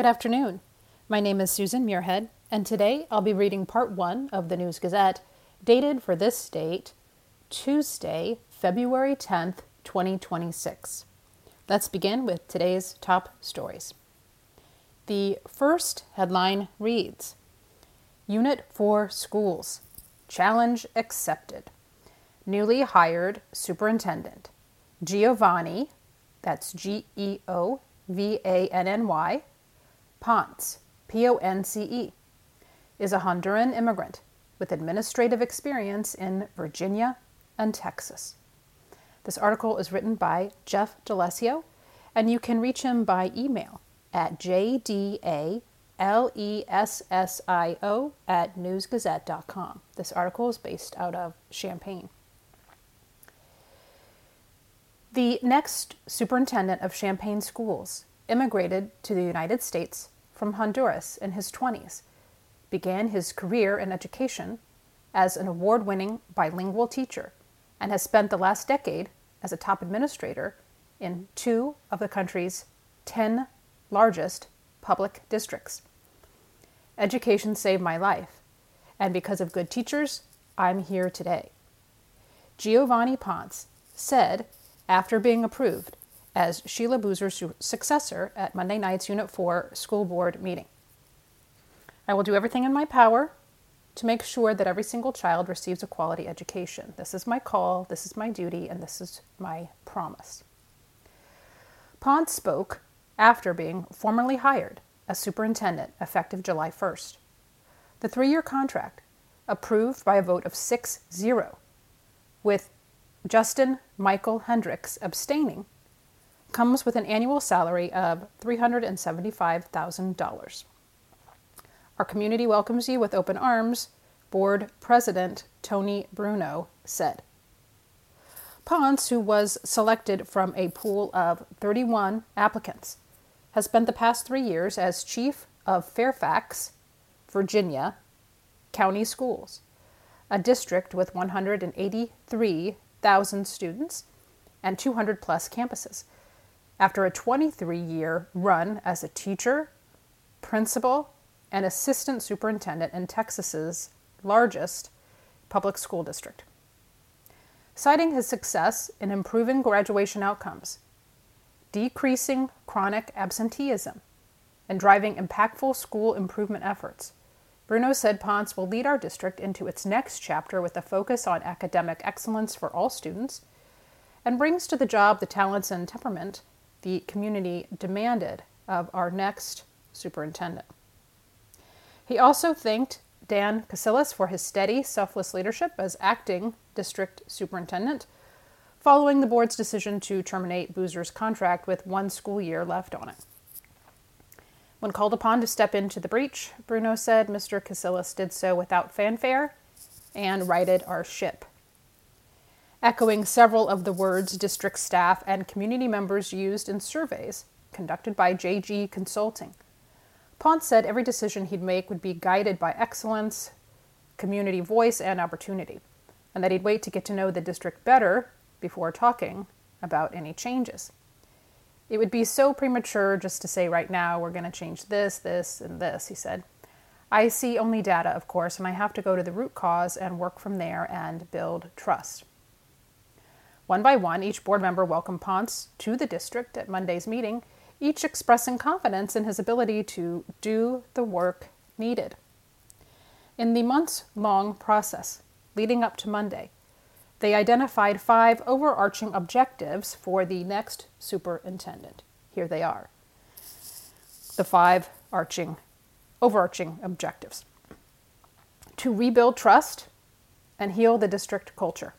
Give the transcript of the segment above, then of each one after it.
Good afternoon. My name is Susan Muirhead, and today I'll be reading part 1 of the News Gazette, dated for this date, Tuesday, February 10th, 2026. Let's begin with today's top stories. The first headline reads, Unit 4 Schools, Challenge Accepted. Newly hired Superintendent Giovanni, that's Geovanny, Ponce, Ponce, is a Honduran immigrant with administrative experience in Virginia and Texas. This article is written by Jeff D'Alessio, and you can reach him by email at jdalessio@newsgazette.com. This article is based out of Champaign. The next superintendent of Champaign schools immigrated to the United States from Honduras in his 20s, began his career in education as an award-winning bilingual teacher, and has spent the last decade as a top administrator in 2 of the country's 10 largest public districts. Education saved my life, and because of good teachers, I'm here today. Giovanni Ponce said after being approved as Sheila Boozer's successor at Monday night's Unit 4 school board meeting. I will do everything in my power to make sure that every single child receives a quality education. This is my call, this is my duty, and this is my promise. Ponce spoke after being formally hired as superintendent effective July 1st. The 3-year contract, approved by a vote of 6-0, with Justin Michael Hendricks abstaining, comes with an annual salary of $375,000. Our community welcomes you with open arms, Board President Tony Bruno said. Ponce, who was selected from a pool of 31 applicants, has spent the past 3 years as chief of Fairfax, Virginia, County Schools, a district with 183,000 students and 200 plus campuses, after a 23-year run as a teacher, principal, and assistant superintendent in Texas's largest public school district. Citing his success in improving graduation outcomes, decreasing chronic absenteeism, and driving impactful school improvement efforts, Bruno said Ponce will lead our district into its next chapter with a focus on academic excellence for all students, and brings to the job the talents and temperament the community demanded of our next superintendent. He also thanked Dan Casillas for his steady, selfless leadership as acting district superintendent, following the board's decision to terminate Boozer's contract with 1 school year left on it. When called upon to step into the breach, Bruno said Mr. Casillas did so without fanfare and righted our ship. Echoing several of the words district staff and community members used in surveys conducted by JG Consulting, Ponce said every decision he'd make would be guided by excellence, community voice, and opportunity, and that he'd wait to get to know the district better before talking about any changes. It would be so premature just to say right now we're going to change this, this, and this, he said. I see only data, of course, and I have to go to the root cause and work from there and build trust. One by one, each board member welcomed Ponce to the district at Monday's meeting, each expressing confidence in his ability to do the work needed. In the months-long process leading up to Monday, they identified 5 overarching objectives for the next superintendent. Here they are. The 5 overarching objectives. To rebuild trust and heal the district culture.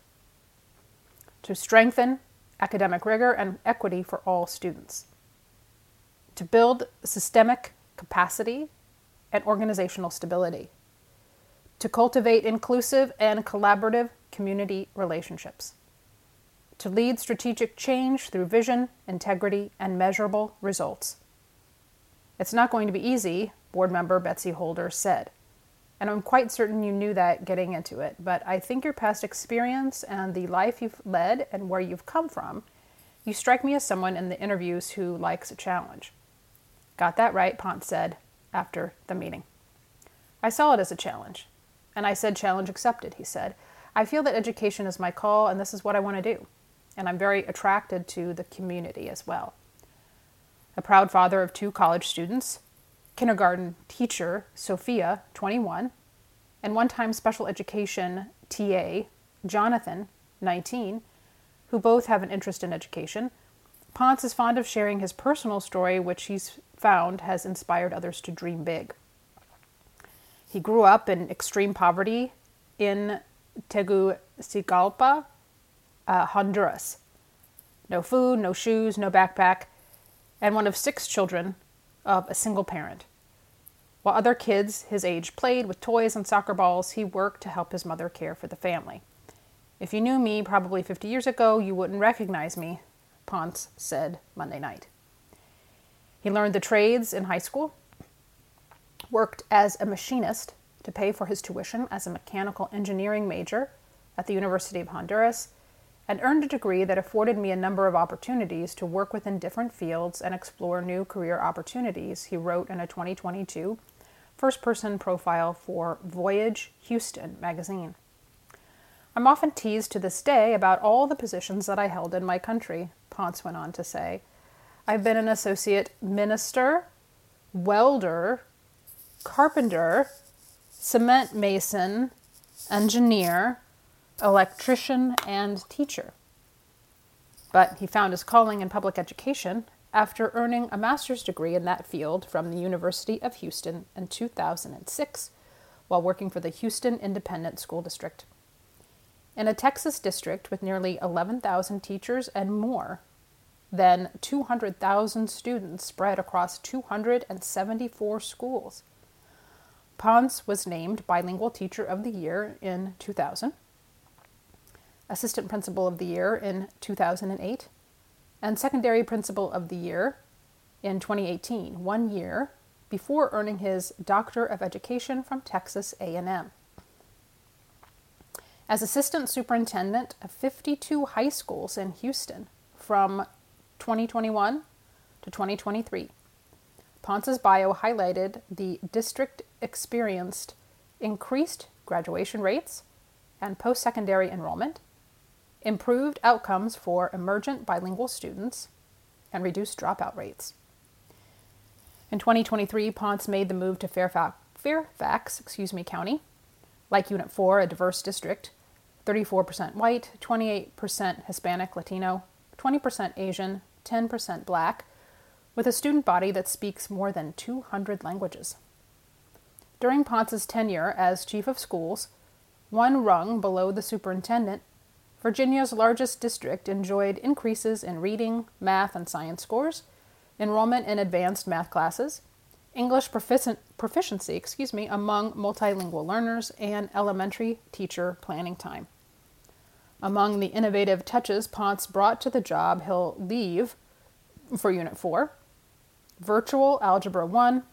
To strengthen academic rigor and equity for all students. To build systemic capacity and organizational stability. To cultivate inclusive and collaborative community relationships. To lead strategic change through vision, integrity, and measurable results. It's not going to be easy, board member Betsy Holder said. And I'm quite certain you knew that getting into it, but I think your past experience and the life you've led and where you've come from, you strike me as someone in the interviews who likes a challenge. Got that right, Ponce said after the meeting. I saw it as a challenge. And I said, challenge accepted, he said. I feel that education is my call and this is what I want to do. And I'm very attracted to the community as well. A proud father of 2 college students, kindergarten teacher Sophia, 21, and one-time special education TA Jonathan, 19, who both have an interest in education, Ponce is fond of sharing his personal story, which he's found has inspired others to dream big. He grew up in extreme poverty in Tegucigalpa, Honduras. No food, no shoes, no backpack, and one of 6 children of a single parent. While other kids his age played with toys and soccer balls, he worked to help his mother care for the family. If you knew me probably 50 years ago, you wouldn't recognize me, Ponce said Monday night. He learned the trades in high school, worked as a machinist to pay for his tuition as a mechanical engineering major at the University of Honduras, and earned a degree that afforded me a number of opportunities to work within different fields and explore new career opportunities, he wrote in a 2022 first-person profile for Voyage Houston magazine. I'm often teased to this day about all the positions that I held in my country, Ponce went on to say. I've been an associate minister, welder, carpenter, cement mason, engineer, electrician, and teacher. But he found his calling in public education after earning a master's degree in that field from the University of Houston in 2006 while working for the Houston Independent School District. In a Texas district with nearly 11,000 teachers and more than 200,000 students spread across 274 schools. Ponce was named Bilingual Teacher of the Year in 2000, Assistant Principal of the Year in 2008, and Secondary Principal of the Year in 2018, 1 year before earning his Doctor of Education from Texas A&M. As Assistant Superintendent of 52 high schools in Houston from 2021 to 2023, Ponce's bio highlighted the district experienced increased graduation rates and post-secondary enrollment, improved outcomes for emergent bilingual students, and reduced dropout rates. In 2023, Ponce made the move to Fairfax County, like Unit 4, a diverse district, 34% white, 28% Hispanic Latino, 20% Asian, 10% Black, with a student body that speaks more than 200 languages. During Ponce's tenure as chief of schools, one rung below the superintendent, Virginia's largest district enjoyed increases in reading, math, and science scores, enrollment in advanced math classes, English proficiency among multilingual learners, and elementary teacher planning time. Among the innovative touches Ponce brought to the job he'll leave for Unit 4, virtual Algebra 1,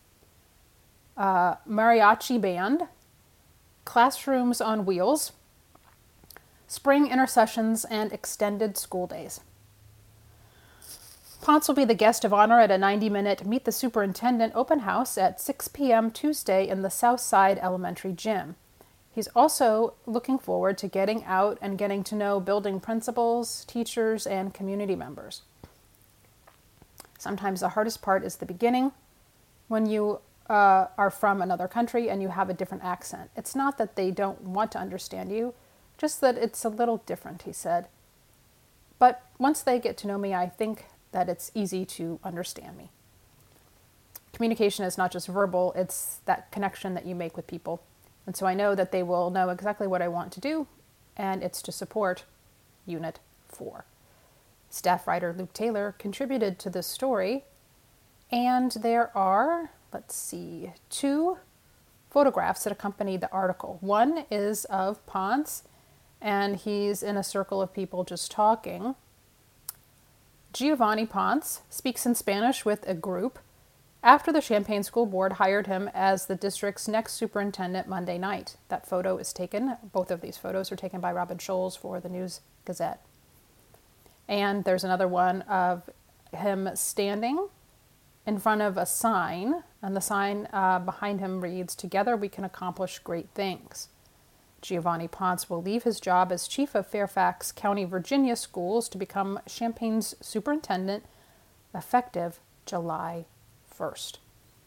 mariachi band, classrooms on wheels, spring intercessions, and extended school days. Ponce will be the guest of honor at a 90-minute Meet the Superintendent open house at 6 p.m. Tuesday in the Southside Elementary Gym. He's also looking forward to getting out and getting to know building principals, teachers, and community members. Sometimes the hardest part is the beginning, when you are from another country and you have a different accent. It's not that they don't want to understand you, just that it's a little different, he said. But once they get to know me, I think that it's easy to understand me. Communication is not just verbal, it's that connection that you make with people. And so I know that they will know exactly what I want to do, and it's to support Unit 4. Staff writer Luke Taylor contributed to this story, and there are, 2 photographs that accompany the article. One is of Ponce, and he's in a circle of people just talking. Giovanni Ponce speaks in Spanish with a group after the Champaign School Board hired him as the district's next superintendent Monday night. That photo is taken, both of these photos are taken by Robin Scholes for the News Gazette. And there's another one of him standing in front of a sign, and the sign behind him reads, "Together we can accomplish great things." Giovanni Ponce will leave his job as chief of Fairfax County, Virginia schools to become Champaign's superintendent effective July 1st.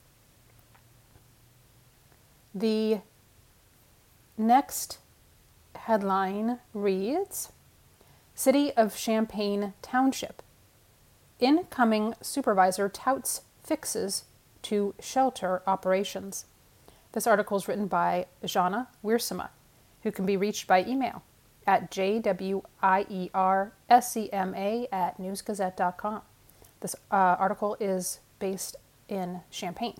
The next headline reads, City of Champaign Township. Incoming supervisor touts fixes to shelter operations. This article is written by Jana Wiersema, who can be reached by email at jwiersema@newsgazette.com. This article is based in Champaign.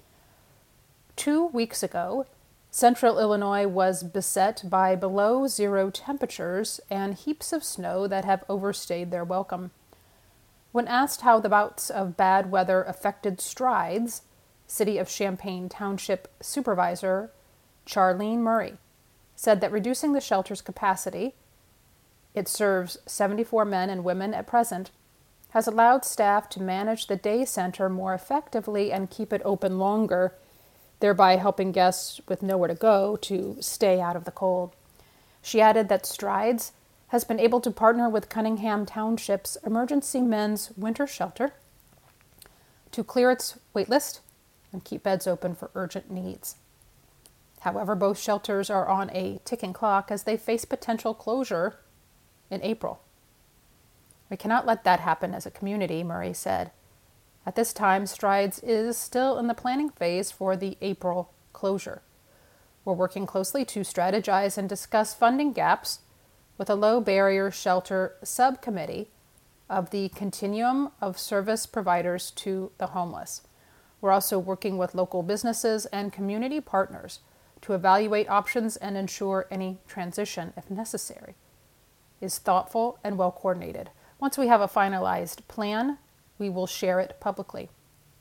2 weeks ago, Central Illinois was beset by below zero temperatures and heaps of snow that have overstayed their welcome. When asked how the bouts of bad weather affected Strides, City of Champaign Township Supervisor Charlene Murray said that reducing the shelter's capacity, it serves 74 men and women at present, has allowed staff to manage the day center more effectively and keep it open longer, thereby helping guests with nowhere to go to stay out of the cold. She added that Strides has been able to partner with Cunningham Township's Emergency Men's Winter Shelter to clear its waitlist and keep beds open for urgent needs. However, both shelters are on a ticking clock as they face potential closure in April. We cannot let that happen as a community, Murray said. At this time, Strides is still in the planning phase for the April closure. We're working closely to strategize and discuss funding gaps with a low barrier shelter subcommittee of the Continuum of Service Providers to the Homeless. We're also working with local businesses and community partners to evaluate options and ensure any transition, if necessary, is thoughtful and well coordinated. Once we have a finalized plan, we will share it publicly.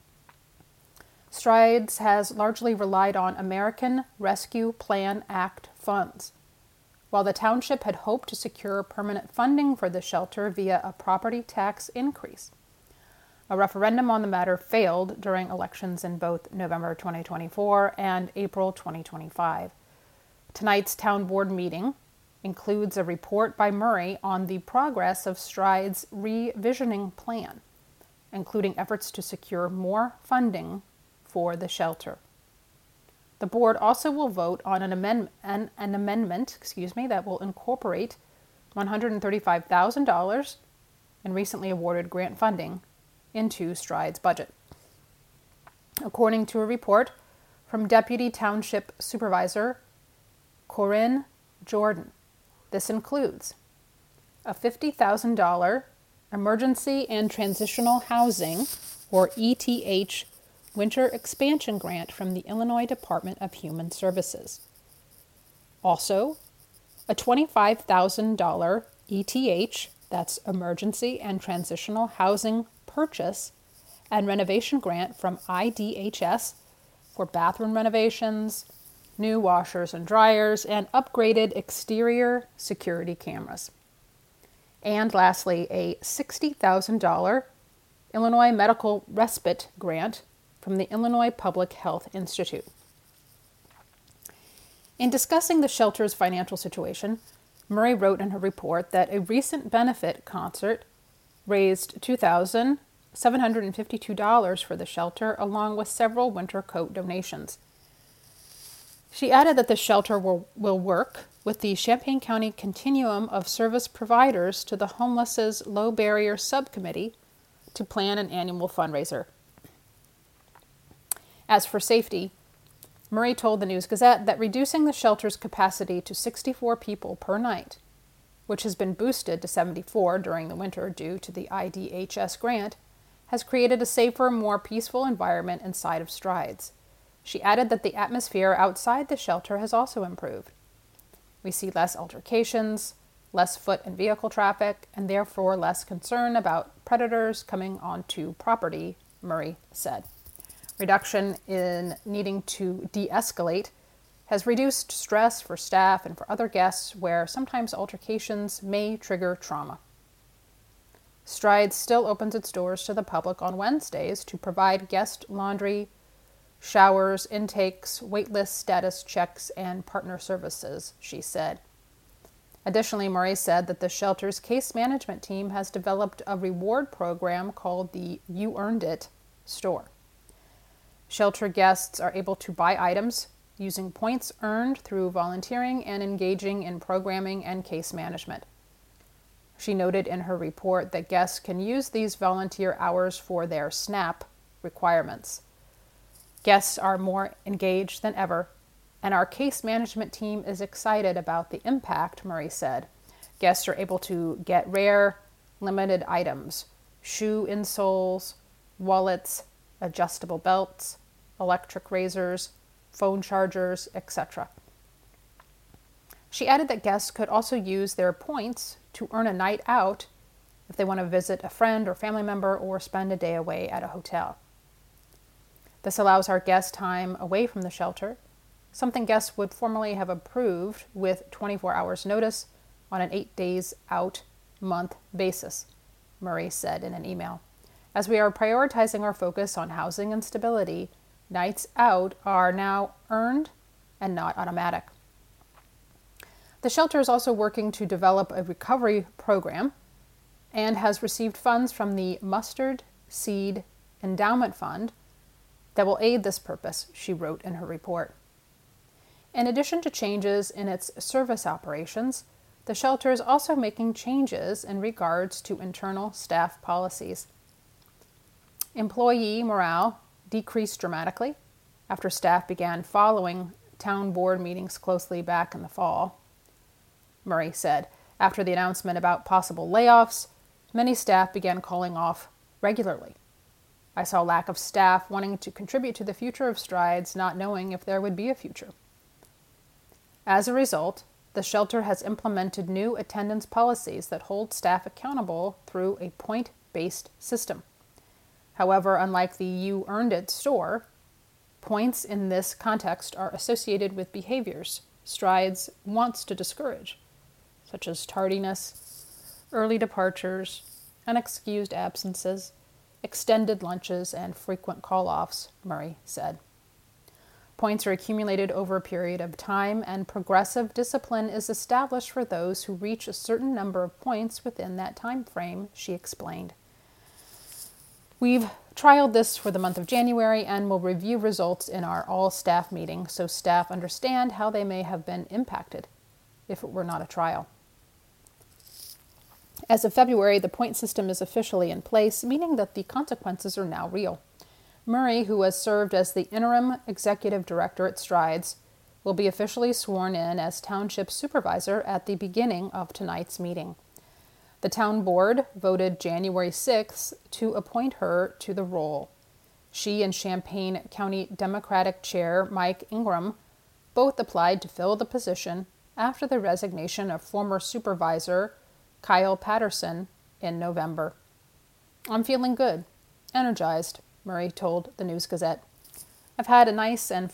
Strides has largely relied on American Rescue Plan Act funds, while the township had hoped to secure permanent funding for the shelter via a property tax increase. A referendum on the matter failed during elections in both November 2024 and April 2025. Tonight's town board meeting includes a report by Murray on the progress of Strides' revisioning plan, including efforts to secure more funding for the shelter. The board also will vote on an amendment that will incorporate $135,000 in recently awarded grant funding into Strides' budget. According to a report from Deputy Township Supervisor Corinne Jordan, this includes a $50,000 Emergency and Transitional Housing, or ETH, Winter Expansion Grant from the Illinois Department of Human Services. Also, a $25,000 ETH, that's Emergency and Transitional Housing Purchase and Renovation Grant from IDHS for bathroom renovations, new washers and dryers, and upgraded exterior security cameras. And lastly, a $60,000 Illinois Medical Respite Grant from the Illinois Public Health Institute. In discussing the shelter's financial situation, Murray wrote in her report that a recent benefit concert raised $2,752 for the shelter, along with several winter coat donations. She added that the shelter will work with the Champaign County Continuum of Service Providers to the Homeless's Low Barrier Subcommittee to plan an annual fundraiser. As for safety, Murray told the News-Gazette that reducing the shelter's capacity to 64 people per night, which has been boosted to 74 during the winter due to the IDHS grant, has created a safer, more peaceful environment inside of Strides. She added that the atmosphere outside the shelter has also improved. We see less altercations, less foot and vehicle traffic, and therefore less concern about predators coming onto property, Murray said. Reduction in needing to de-escalate has reduced stress for staff and for other guests where sometimes altercations may trigger trauma. Strides still opens its doors to the public on Wednesdays to provide guest laundry, showers, intakes, waitlist status checks, and partner services, she said. Additionally, Murray said that the shelter's case management team has developed a reward program called the You Earned It store. Shelter guests are able to buy items using points earned through volunteering and engaging in programming and case management. She noted in her report that guests can use these volunteer hours for their SNAP requirements. Guests are more engaged than ever, and our case management team is excited about the impact, Murray said. Guests are able to get rare, limited items, shoe insoles, wallets, adjustable belts, electric razors, phone chargers, etc. She added that guests could also use their points to earn a night out if they want to visit a friend or family member or spend a day away at a hotel. This allows our guests time away from the shelter, something guests would formally have approved with 24 hours notice on an 8 days out month basis, Murray said in an email. As we are prioritizing our focus on housing and stability, nights out are now earned and not automatic. The shelter is also working to develop a recovery program and has received funds from the Mustard Seed Endowment Fund that will aid this purpose, she wrote in her report. In addition to changes in its service operations, the shelter is also making changes in regards to internal staff policies. Employee morale decreased dramatically after staff began following town board meetings closely back in the fall. Murray said, after the announcement about possible layoffs, many staff began calling off regularly. I saw lack of staff wanting to contribute to the future of Strides, not knowing if there would be a future. As a result, the shelter has implemented new attendance policies that hold staff accountable through a point-based system. However, unlike the You Earned It store, points in this context are associated with behaviors Strides wants to discourage, such as tardiness, early departures, unexcused absences, extended lunches, and frequent call-offs, Murray said. Points are accumulated over a period of time, and progressive discipline is established for those who reach a certain number of points within that time frame, she explained. We've trialed this for the month of January and will review results in our all-staff meeting so staff understand how they may have been impacted if it were not a trial. As of February, the point system is officially in place, meaning that the consequences are now real. Murray, who has served as the interim executive director at Strides, will be officially sworn in as township supervisor at the beginning of tonight's meeting. The town board voted January 6th to appoint her to the role. She and Champaign County Democratic Chair Mike Ingram both applied to fill the position after the resignation of former supervisor Kyle Patterson in November. I'm feeling good, energized, Murray told the News-Gazette. I've had a nice and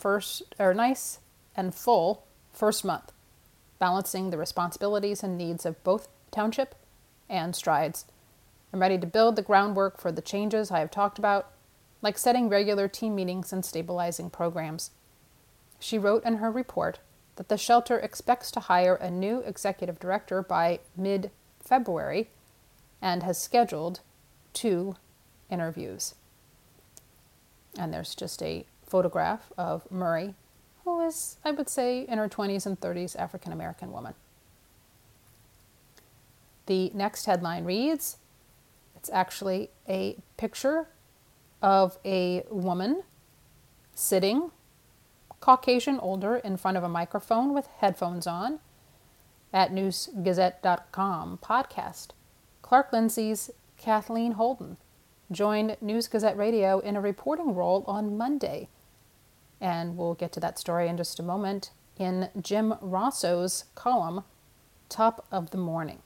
full first month, balancing the responsibilities and needs of both township and Strides. I'm ready to build the groundwork for the changes I have talked about, like setting regular team meetings and stabilizing programs. She wrote in her report that the shelter expects to hire a new executive director by mid-February and has scheduled 2 interviews. And there's just a photograph of Murray, who is, I would say, in her 20s and 30s African-American woman. The next headline reads, it's actually a picture of a woman sitting, Caucasian, older, in front of a microphone with headphones on at newsgazette.com podcast. Clark Lindsay's Kathleen Holden joined News Gazette Radio in a reporting role on Monday. And we'll get to that story in just a moment in Jim Rosso's column, Top of the Morning.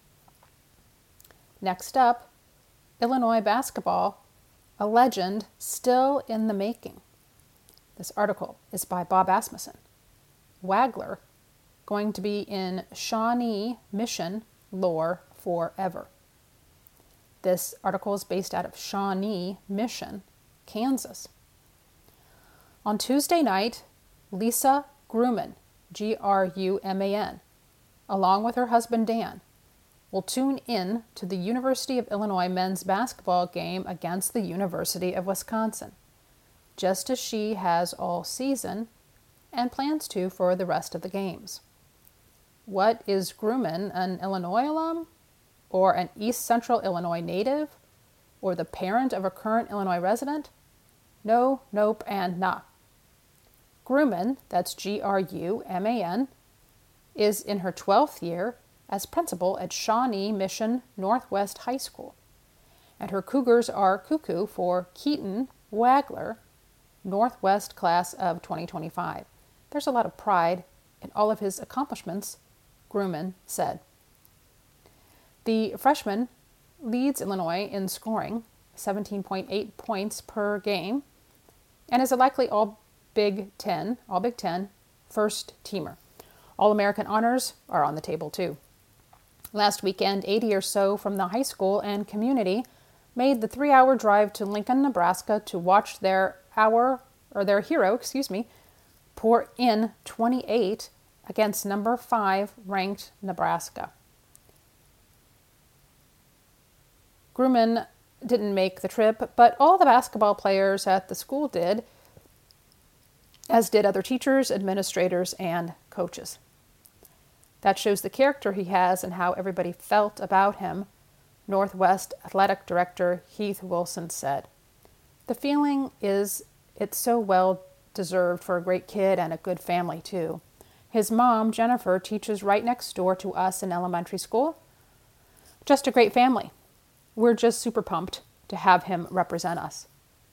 Next up, Illinois basketball, a legend still in the making. This article is by Bob Asmussen. Wagler going to be in Shawnee Mission lore forever. This article is based out of Shawnee Mission, Kansas. On Tuesday night, Lisa Gruman, Gruman, along with her husband Dan, will tune in to the University of Illinois men's basketball game against the University of Wisconsin, just as she has all season and plans to for the rest of the games. What is Gruman, an Illinois alum? Or an East Central Illinois native? Or the parent of a current Illinois resident? No, nope, and nah. Gruman, that's Gruman, is in her 12th year as principal at Shawnee Mission Northwest High School. And her Cougars are cuckoo for Keaton Wagler, Northwest class of 2025. There's a lot of pride in all of his accomplishments, Gruman said. The freshman leads Illinois in scoring, 17.8 points per game, and is a likely all Big Ten first teamer. All-American honors are on the table too. Last weekend, 80 or so from the high school and community made the 3-hour drive to Lincoln, Nebraska to watch their hero, pour in 28 against number 5 ranked Nebraska. Gruman didn't make the trip, but all the basketball players at the school did, as did other teachers, administrators, and coaches. That shows the character he has and how everybody felt about him, Northwest Athletic Director Heath Wilson said. The feeling is it's so well deserved for a great kid and a good family, too. His mom, Jennifer, teaches right next door to us in elementary school. Just a great family. We're just super pumped to have him represent us.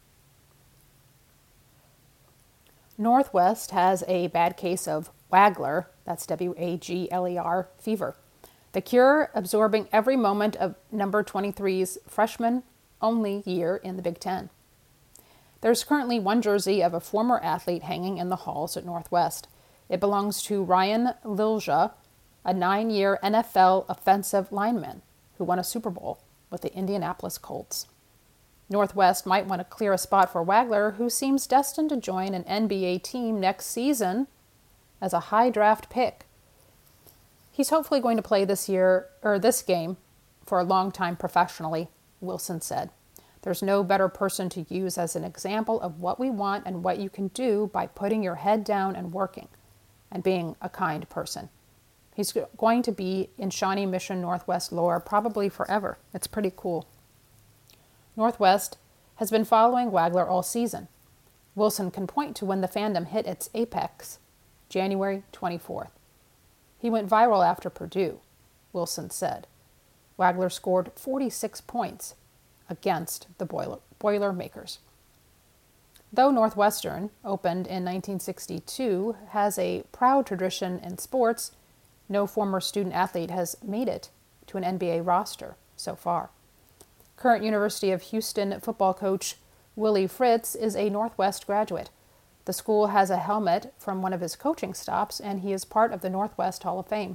Northwest has a bad case of Wagler, that's Wagler, fever. The cure absorbing every moment of number 23's freshman-only year in the Big Ten. There's currently one jersey of a former athlete hanging in the halls at Northwest. It belongs to Ryan Lilja, a 9-year NFL offensive lineman who won a Super Bowl with the Indianapolis Colts. Northwest might want to clear a spot for Wagler, who seems destined to join an NBA team next season as a high draft pick. He's hopefully going to play this game for a long time professionally, Wilson said. There's no better person to use as an example of what we want and what you can do by putting your head down and working and being a kind person. He's going to be in Shawnee Mission Northwest lore probably forever. It's pretty cool. Northwest has been following Wagler all season. Wilson can point to when the fandom hit its apex, January 24th. He went viral after Purdue, Wilson said. Wagler scored 46 points against the Boilermakers. Though Northwestern, opened in 1962, has a proud tradition in sports, no former student athlete has made it to an NBA roster so far. Current University of Houston football coach Willie Fritz is a Northwest graduate. The school has a helmet from one of his coaching stops, and he is part of the Northwest Hall of Fame.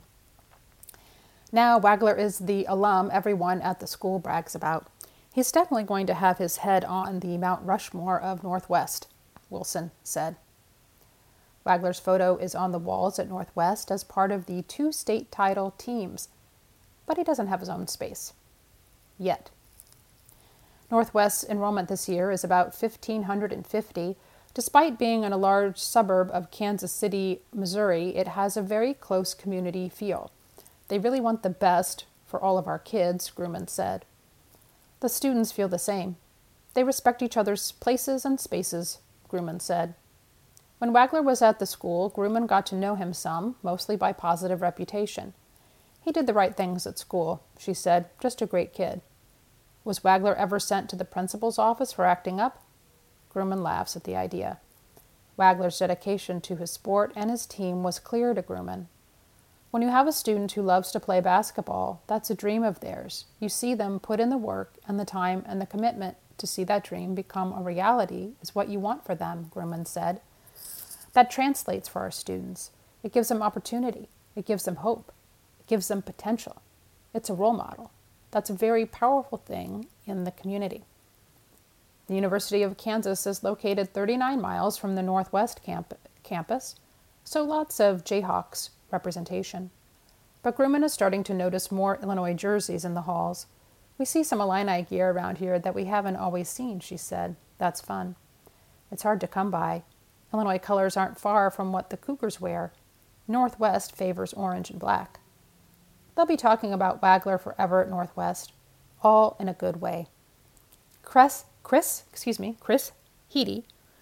Now Wagler is the alum everyone at the school brags about. He's definitely going to have his head on the Mount Rushmore of Northwest, Wilson said. Wagler's photo is on the walls at Northwest as part of the 2 state title teams, but he doesn't have his own space. Yet. Northwest's enrollment this year is about 1,550. Despite being in a large suburb of Kansas City, Missouri, it has a very close community feel. They really want the best for all of our kids, Gruman said. The students feel the same. They respect each other's places and spaces, Gruman said. When Wagler was at the school, Gruman got to know him some, mostly by positive reputation. He did the right things at school, she said, just a great kid. Was Wagler ever sent to the principal's office for acting up? Gruman laughs at the idea. Wagler's dedication to his sport and his team was clear to Gruman. When you have a student who loves to play basketball, that's a dream of theirs. You see them put in the work and the time and the commitment to see that dream become a reality is what you want for them, Gruman said. That translates for our students. It gives them opportunity. It gives them hope. It gives them potential. It's a role model. That's a very powerful thing in the community. The University of Kansas is located 39 miles from the Northwest campus, so lots of Jayhawks representation. But Grumman is starting to notice more Illinois jerseys in the halls. We see some Illini gear around here that we haven't always seen, she said. That's fun. It's hard to come by. Illinois colors aren't far from what the Cougars wear. Northwest favors orange and black. They'll be talking about Wagler forever at Northwest, all in a good way. Chris Heady,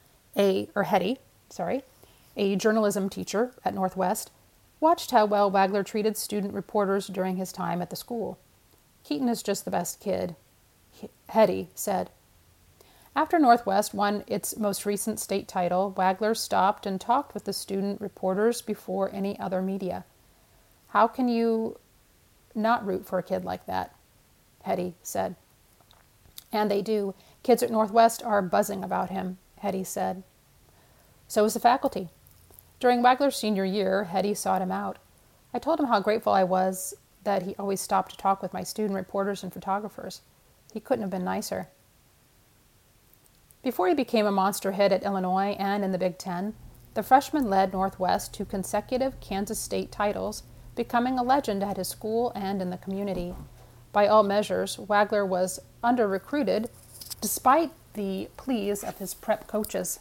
a journalism teacher at Northwest, watched how well Wagler treated student reporters during his time at the school. Keaton is just the best kid, Heady said. After Northwest won its most recent state title, Wagler stopped and talked with the student reporters before any other media. How can you not root for a kid like that? Heady said. And they do. Kids at Northwest are buzzing about him, Heady said. So is the faculty. During Wagler's senior year, Heady sought him out. I told him how grateful I was that he always stopped to talk with my student reporters and photographers. He couldn't have been nicer. Before he became a monster hit at Illinois and in the Big Ten, the freshman led Northwest to consecutive Kansas State titles, becoming a legend at his school and in the community. By all measures, Wagler was under-recruited despite the pleas of his prep coaches.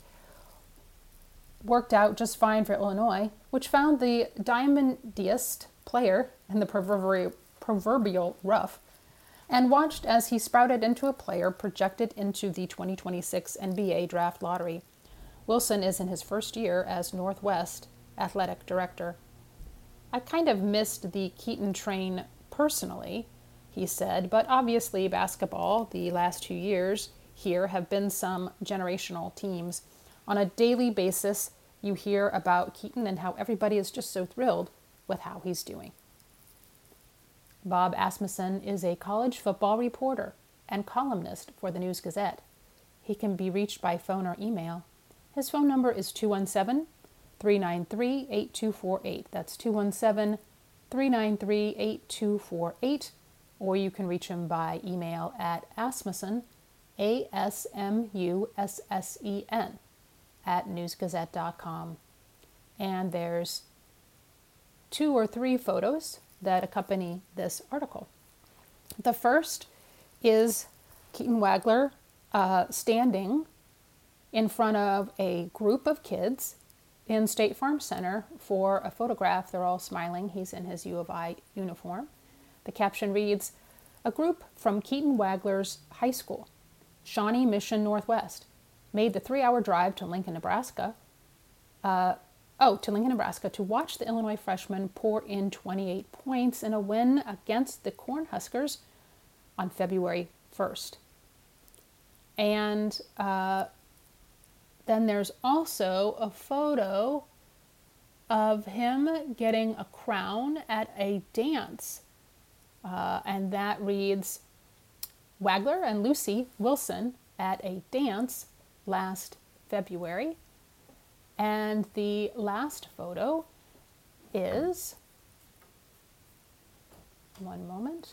Worked out just fine for Illinois, which found the diamondiest player in the proverbial rough, and watched as he sprouted into a player projected into the 2026 NBA draft lottery. Wilson is in his first year as Northwest athletic director. I kind of missed the Keaton train personally, he said, but obviously basketball, the last 2 years here have been some generational teams. On a daily basis, you hear about Keaton and how everybody is just so thrilled with how he's doing. Bob Asmussen is a college football reporter and columnist for the News-Gazette. He can be reached by phone or email. His phone number is 217-393-8248. That's 217-393-8248. Or you can reach him by email at Asmussen, ASMUSSEN, at newsgazette.com. And there's 2 or 3 photos that accompany this article. The first is Keaton Wagler standing in front of a group of kids in State Farm Center for a photograph. They're all smiling. He's in his U of I uniform. The caption reads, "A group from Keaton Wagler's high school, Shawnee Mission Northwest, made the 3-hour drive to Lincoln, Nebraska, to watch the Illinois freshman pour in 28 points in a win against the Cornhuskers on February 1st. And then there's also a photo of him getting a crown at a dance. And that reads, Wagler and Lucy Wilson at a dance last February. And the last photo is, one moment,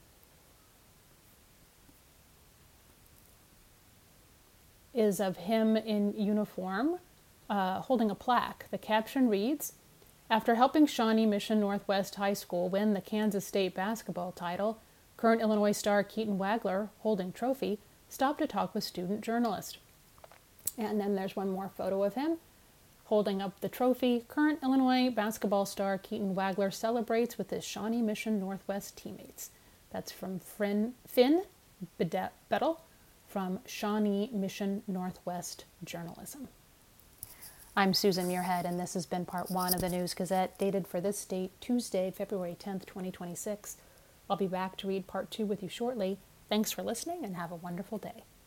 is of him in uniform holding a plaque. The caption reads, "After helping Shawnee Mission Northwest High School win the Kansas State basketball title, current Illinois star Keaton Wagler, holding trophy, stopped to talk with student journalist." And then there's one more photo of him holding up the trophy. Current Illinois basketball star Keaton Wagler celebrates with his Shawnee Mission Northwest teammates. That's from Finn Bettel from Shawnee Mission Northwest Journalism. I'm Susan Muirhead, and this has been part 1 of the News-Gazette, dated for this date, Tuesday, February 10th, 2026. I'll be back to read part 2 with you shortly. Thanks for listening, and have a wonderful day.